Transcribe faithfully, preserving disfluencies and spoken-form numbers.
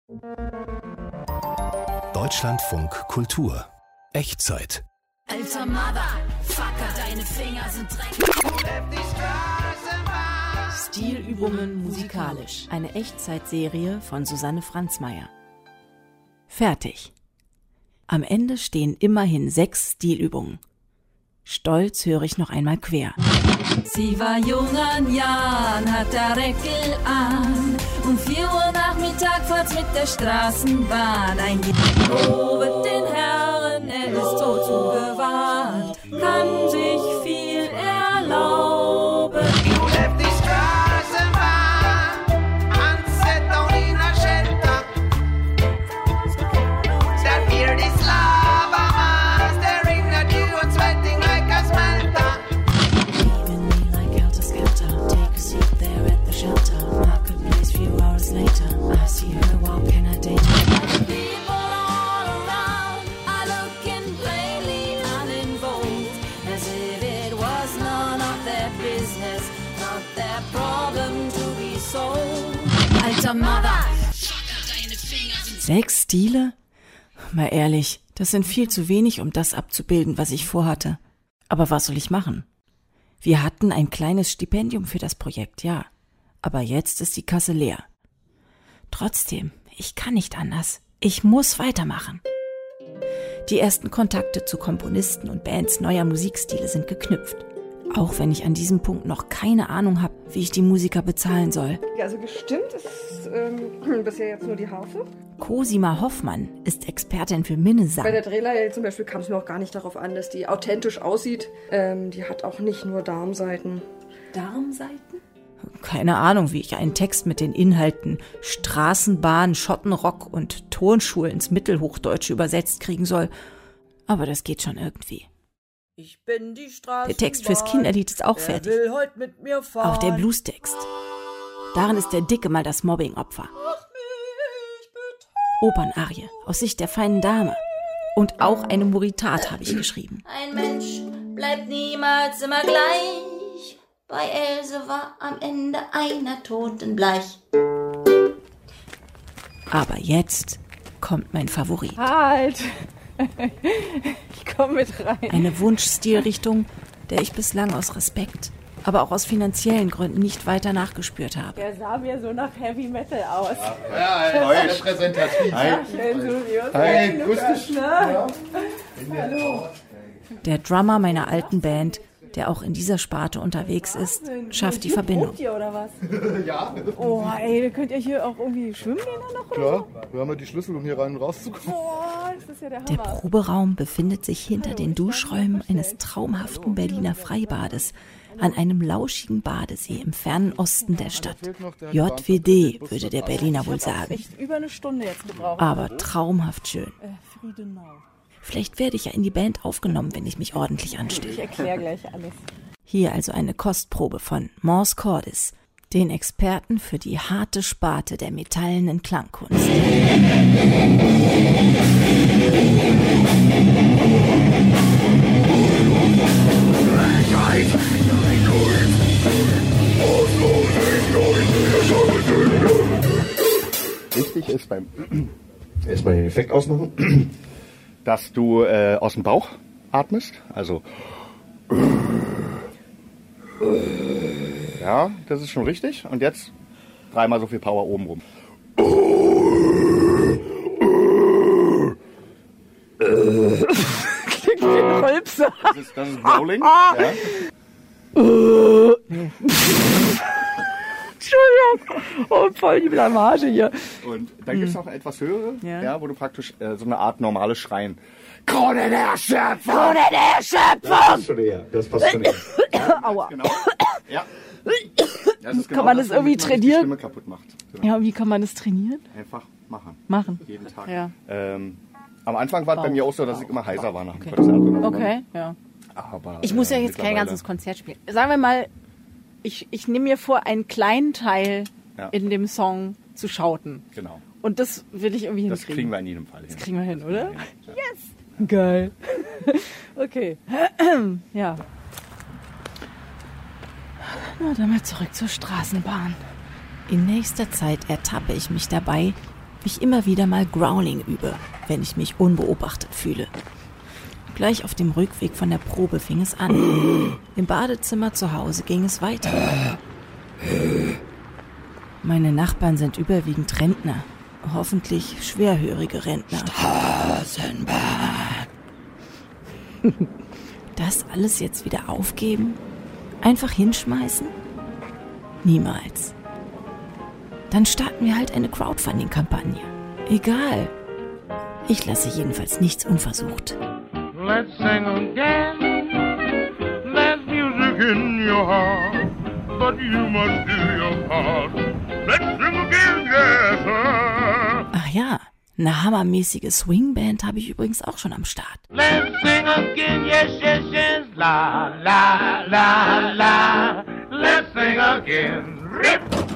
Deutschlandfunk Kultur. Echtzeit. Alter Motherfucker, deine Finger sind dreckig. Stilübungen musikalisch. Eine Echtzeitserie von Susanne Franzmeier. Fertig. Am Ende stehen immerhin sechs Stilübungen. Stolz höre ich noch einmal quer. Sie war jung an Jahren, hat der Reckel an. Um vier Uhr Nachmittag fahrt's mit der Straßenbahn. Ein Ober den Herren, er ist tot zugewandt. Kann sich viel erlauben. Sechs Stile? Mal ehrlich, das sind viel zu wenig, um das abzubilden, was ich vorhatte. Aber was soll ich machen? Wir hatten ein kleines Stipendium für das Projekt, ja. Aber jetzt ist die Kasse leer. Trotzdem, ich kann nicht anders. Ich muss weitermachen. Die ersten Kontakte zu Komponisten und Bands neuer Musikstile sind geknüpft. Auch wenn ich an diesem Punkt noch keine Ahnung habe, wie ich die Musiker bezahlen soll. Ja, also gestimmt ist ähm, bisher jetzt nur die Harfe. Cosima Hoffmann ist Expertin für Minnesang. Bei der Drehleihe zum Beispiel kam es mir auch gar nicht darauf an, dass die authentisch aussieht. Ähm, die hat auch nicht nur Darmsaiten. Darmsaiten? Keine Ahnung, wie ich einen Text mit den Inhalten Straßenbahn, Schottenrock und Turnschuhe ins Mittelhochdeutsche übersetzt kriegen soll. Aber das geht schon irgendwie. Ich bin die Straßenbahn. Der Text fürs Kinderlied ist auch fertig. Will heute mit mir fahren. Auch der Bluestext. Darin ist der Dicke mal das Mobbing-Opfer. Opernarie aus Sicht der feinen Dame. Und auch eine Moritat habe ich geschrieben. Ein Mensch bleibt niemals immer gleich. Bei Else war am Ende einer totenbleich. Aber jetzt kommt mein Favorit. Halt! Ich komm mit rein. Eine Wunschstilrichtung, der ich bislang aus Respekt, aber auch aus finanziellen Gründen nicht weiter nachgespürt habe. Der sah mir so nach Heavy Metal aus. Ja, ja, ja, repräsentativ. Hi. Hi, grüß dich. Ja. Hallo. Der Drummer meiner alten Band, der auch in dieser Sparte unterwegs ist, schafft die Verbindung. Ihr oder was? Ja. Oh, ey, könnt ihr hier auch irgendwie schwimmen gehen dann noch? Klar, oder so? wir haben ja die Schlüssel, um hier rein und rauszukommen. Boah, das ist ja der Hammer. Der Proberaum befindet sich hinter den Duschräumen eines traumhaften Berliner Freibades an einem lauschigen Badesee im fernen Osten der Stadt. J W D, würde der Berliner wohl sagen. Echt über eine Stunde jetzt gebraucht. Aber traumhaft schön. Äh, Friedenau. Vielleicht werde ich ja in die Band aufgenommen, wenn ich mich ordentlich anstelle. Ich erkläre gleich alles. Hier also eine Kostprobe von Mors Cordis, den Experten für die harte Sparte der metallenen Klangkunst. Wichtig ist beim erstmal den Effekt ausmachen, dass du äh, aus dem Bauch atmest, also ja, das ist schon richtig. Und jetzt dreimal so viel Power oben rum. Klingt wie ein Rülpser. Das ist, das ist Growling. Ja. Entschuldigung. Oh, voll die Blamage hier. Und dann gibt es noch eine etwas höhere, Ja. ja, wo du praktisch äh, so eine Art normales Schreien. Krone der Schöpfung! Krone der Schöpfung! Das passt schon näher. Aua. Genau. Ja. Das ist genau Kann man das irgendwie womit man sich trainieren? Die Stimme kaputt macht. Genau. Ja, wie kann man das trainieren? Einfach machen. Machen. Jeden Tag. Ja. Ähm, am Anfang war es bei mir auch so, dass ich immer heiser war nach dem Okay. Konzert. Oder so. Okay, ja. Aber, Ich muss ja äh, jetzt kein mittlerweile- ganzes Konzert spielen. Sagen wir mal, ich, ich nehme mir vor, einen kleinen Teil Ja. in dem Song zu schauten. Genau. Und das will ich irgendwie Das hinkriegen. kriegen wir in jedem Fall hin. Das kriegen wir hin, oder? Ja. Yes! Geil. Okay. Ja. Na, dann mal zurück zur Straßenbahn. In nächster Zeit ertappe ich mich dabei, ich immer wieder mal Growling übe, wenn ich mich unbeobachtet fühle. Gleich auf dem Rückweg von der Probe fing es an. Im Badezimmer zu Hause ging es weiter. Meine Nachbarn sind überwiegend Rentner. Hoffentlich schwerhörige Rentner. Straßenbahn. Das alles jetzt wieder aufgeben? Einfach hinschmeißen? Niemals. Dann starten wir halt eine Crowdfunding-Kampagne. Egal. Ich lasse jedenfalls nichts unversucht. Let's sing again. There's music in your heart, but you must do your part. Let's sing again, yes, sir. Ach ja, eine hammermäßige Swingband habe ich übrigens auch schon am Start. Let's sing again, yes, yes, yes. La, la, la, la. Let's sing again. Rip.